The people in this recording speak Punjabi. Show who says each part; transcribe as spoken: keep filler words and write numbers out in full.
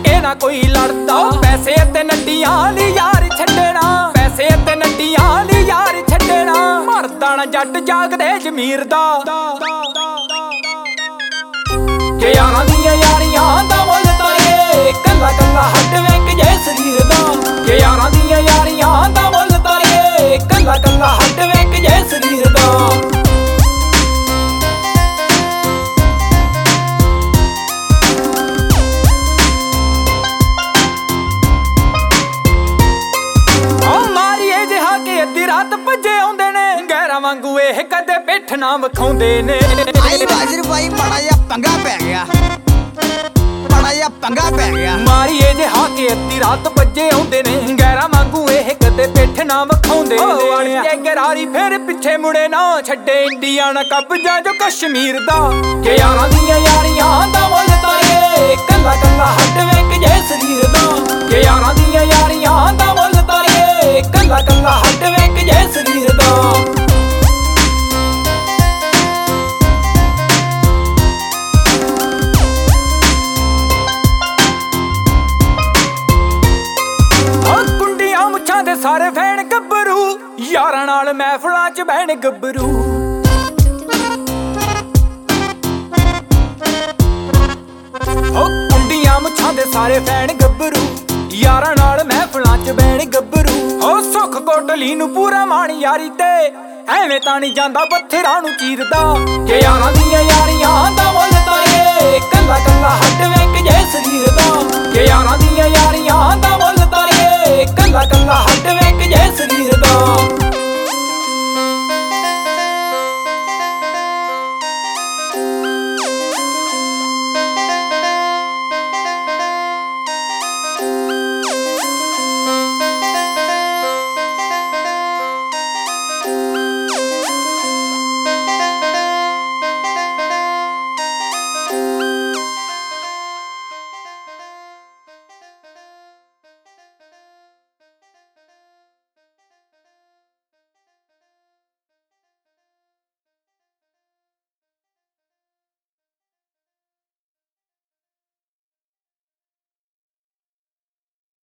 Speaker 1: ਕੇ ਨਾ ਕੋਈ ਲੜਦਾ। ਪੈਸੇ ਤੇ ਨੱਡੀਆਂ ਲਈ ਯਾਰ ਛੱਡਣਾ, ਪੈਸੇ ਤੇ ਨੱਡੀਆਂ ਲਈ ਯਾਰ ਛੱਡਣਾ। ਮਰਦਾ ਨਾ ਜੱਟ ਜਾਗਦੇ ਜ਼ਮੀਰ ਦਾ, ਕਿ ਯਾਰਾਂ ਦੀਆਂ ਯਾਰੀਆਂ ਦਾ ਮੁੱਲ ਤਾਰੀਏ ਕੱਲਾ ਕੱਲਾ ਹੱਡ ਵੇਖ ਜੇ ਸਰੀਰ ਦਾ। ਕਿ ਯਾਰਾਂ ਦੀਆਂ ਯਾਰੀਆਂ ਦਾ ਮੁੱਲ ਤਾਰੀਏ ਕੱਲਾ ਕੱਲਾ ਹੱਡ ਵੇਖ ਜੇ ਸਰੀਰ ਦਾ। ਅੱਧੀ ਰਾਤ ਭੱਜੇ ਆਉਂਦੇ ਨੇ ਗੈਰਾਂ ਵਾਂਗੂ ਇਹ ਕਦੇ ਪਿੱਠ ਨਾ ਵਿਖਾਉਂਦੇ ਨੇ।
Speaker 2: ਆਈ ਬਾਜ਼ਰ ਬਾਈ ਬੜਾ ਜਿਹਾ ਪੰਗਾ ਪੈ ਗਿਆ, ਬੜਾ ਜਿਹਾ ਪੰਗਾ ਪੈ ਗਿਆ।
Speaker 1: ਮਾਰੀਏ ਜੇ ਹਾ ਕੇ ਅੱਧੀ ਰਾਤ ਭੱਜੇ ਆਉਂਦੇ ਨੇ ਗੈਰਾਂ ਵਾਂਗੂ ਇਹ ਕਦੇ ਪਿੱਠ ਨਾ ਵਿਖਾਉਂਦੇ ਨੇ। ਜੇ ਗਰਾਰੀ ਫਿਰ ਪਿੱਛੇ ਮੁੜੇ ਨਾ ਛੱਡੇ ਇੰਡੀਆ ਨਾ ਕਬਜ਼ਾ ਜੋ ਕਸ਼ਮੀਰ ਦਾ। ਕਿ ਯਾਰਾਂ ਦੀਆਂ ਯਾਰੀਆਂ ਦਾ ਮੁੱਲ ਤਾਰੀਏ ਕੱਲਾ ਕੱਲਾ ਹੱਡ ਵੇਖ ਜੇ ਸਰੀਰ ਦਾ। ਕਿ ਯਾਰਾਂ ਦੀਆਂ ਯਾਰੀਆਂ ਦਾ ਮੁੱਲ ਤਾਰੀਏ ਕੱਲਾ ਕੱਲਾ ਹੱਡ ਵੇਖ ਜੇ ਸਰੀਰ ਦਾ। ਕੁੰਡੀਆਂ ਮੁੱਛਾਂ ਦੇ ਸਾਰੇ ਫੈਨ ਗੱਭਰੂ ਯਾਰਾਂ ਨਾਲ ਮਹਿਫਲਾਂ ਚ ਬਹਿਣ ਗੱਭਰੂ। ਕੁੰਡੀਆਂ ਮੁੱਛਾਂ ਦੇ ਸਾਰੇ ਫੈਨ ਗੱਭਰੂ ਯਾਰਾਂ ਨਾਲ ਮਹਿਫਲਾਂ ਚ ਬਹਿਣ ਗੱਭਰੂ। ਹੋ ਸੁੱਖ ਕੋਟਲੀ ਨੂੰ ਪੂਰਾ ਮਾਣ ਯਾਰੀ ਤੇ ਐਵੇਂ ਤਾਂ ਨਹੀਂ ਜਾਂਦਾ ਪੱਥਰਾਂ ਨੂੰ ਚੀਰਦਾ। ਕਿ ਯਾਰਾਂ ਦੀਆਂ ਯਾਰੀਆਂ ਦਾ ਮੁੱਲ ਤਾਰੀਏ ਕੱਲਾ ਕੱਲਾ ਹੱਡ ਵੇਖ ਜੇ ਸਰੀਰ ਦਾ। ਕਿ ਯਾਰਾਂ ਦੀਆਂ ਯਾਰੀਆਂ ਦਾ ਮੁੱਲ ਤਾਰੀਏ ਕੱਲਾ ਕੱਲਾ ਹੱਡ ਵੇਖ ਜੇ ਸਰੀਰ ਦਾ।